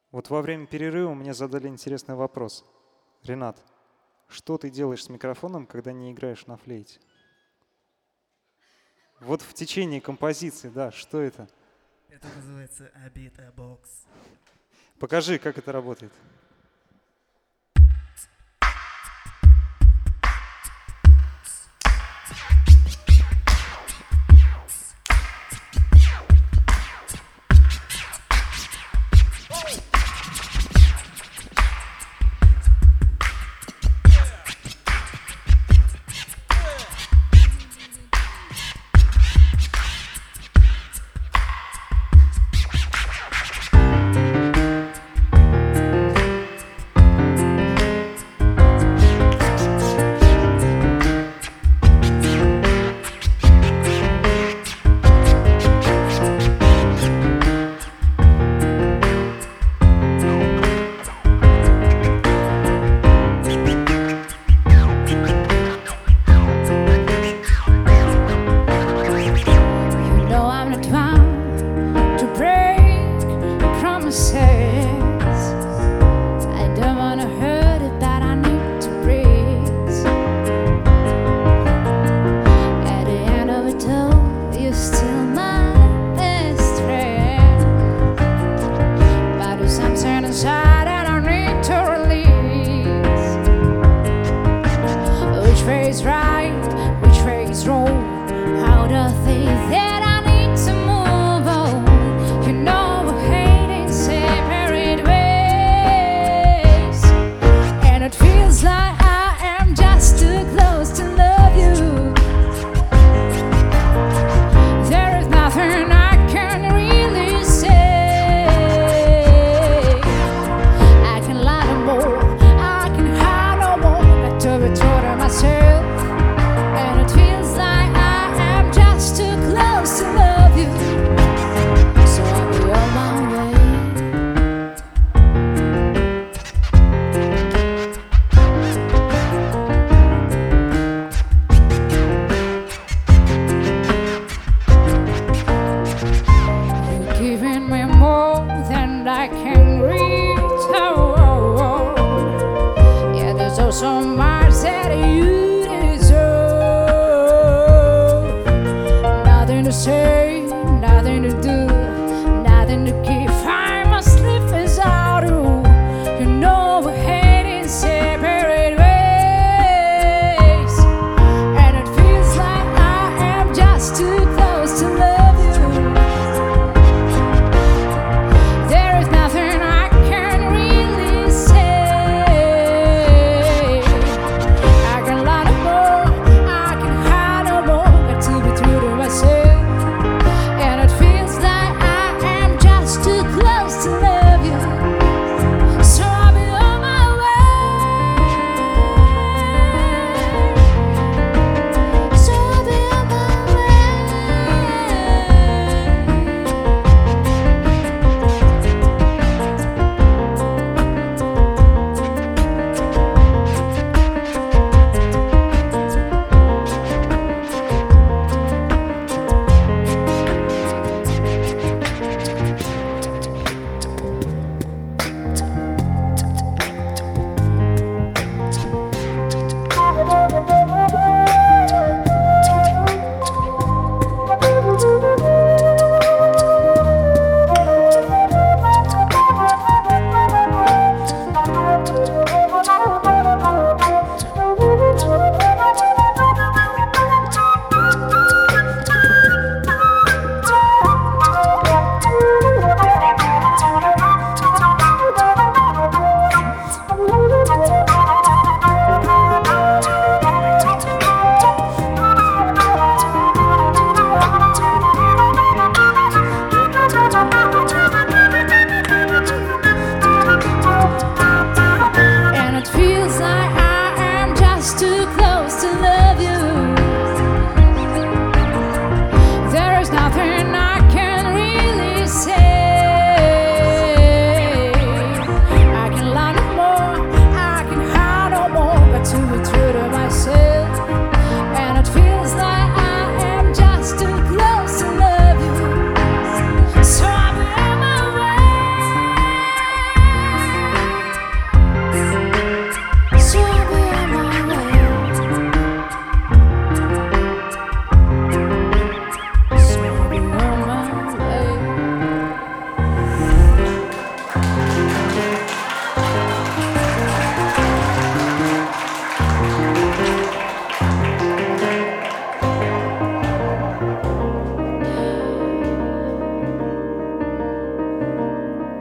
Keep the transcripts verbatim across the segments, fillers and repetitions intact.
Вот во время перерыва мне задали интересный вопрос. Ренат, что ты делаешь с микрофоном, когда не играешь на флейте? Вот в течение композиции, да, что это? Это называется Abita Box. Покажи, как это работает. That I need to move on. You know we're hating, say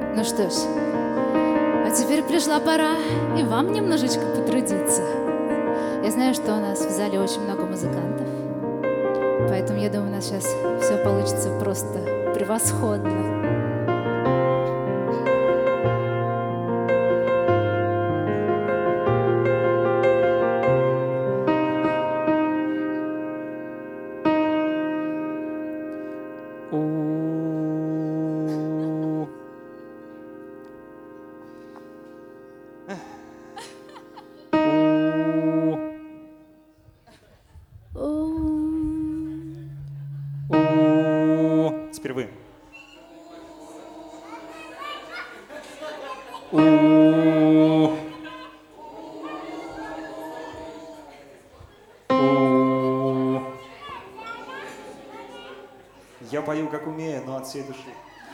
Ну что ж, а теперь пришла пора и вам немножечко потрудиться. Я знаю, что у нас в зале очень много музыкантов, поэтому я думаю, у нас сейчас все получится просто превосходно. Теперь вы. Я пою, как умею, но от всей души.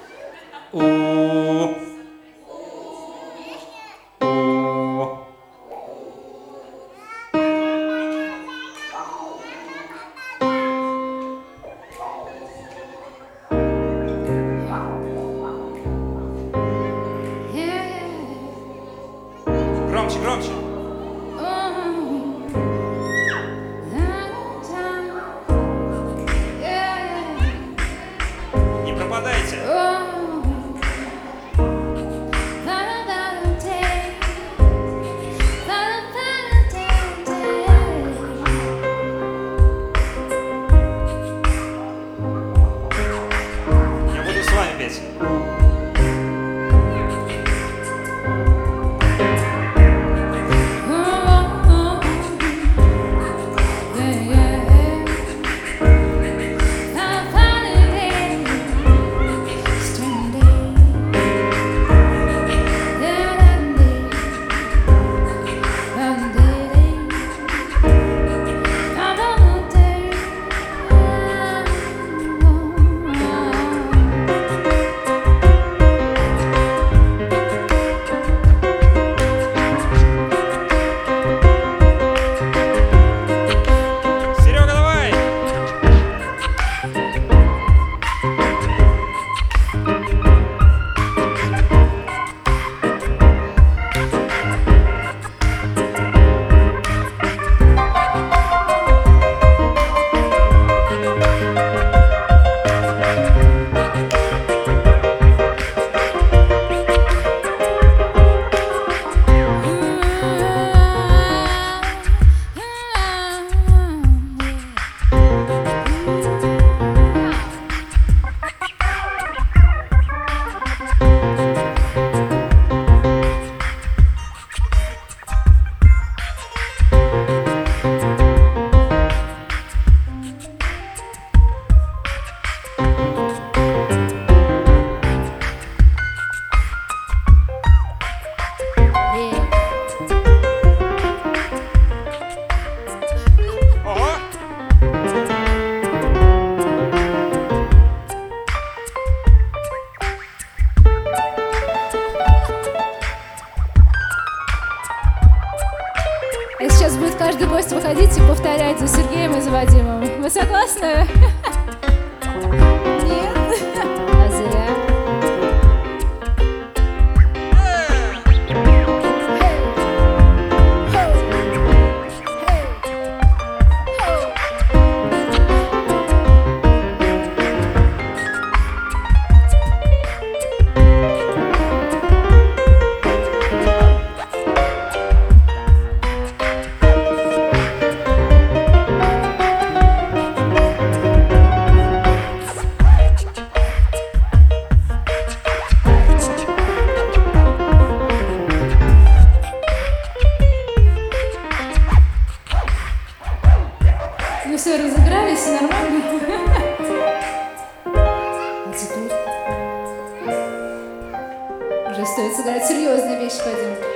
Громче, громче. Не пропадайте. Я буду с вами петь. И сейчас будет каждый гость выходить и повторять за Сергеем и за Вадимом. Вы согласны? Нет? А зря. Ну все, разыгрались, нормально. А теперь уже стоит сыграть серьезные вещи, пойдем.